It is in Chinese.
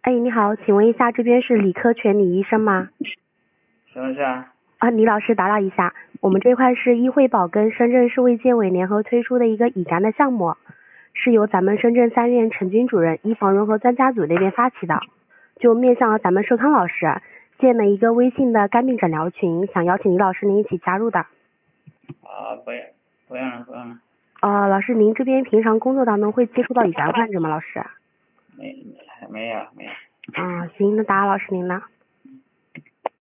哎，你好，请问一下，这边是李科全李医生吗？ 是啊。 李老师打扰一下，我们这块是医惠保跟深圳市卫健委联合推出的一个乙肝的项目，是由咱们深圳3院陈军主任医防融合专家组那边发起的，就面向咱们寿康老师建了一个微信的肝病诊疗群，想邀请李老师您一起加入的。 不用了。 老师，您这边平常工作当中会接触到乙肝患者吗？老师？ 没有。 行，那打扰老师您了。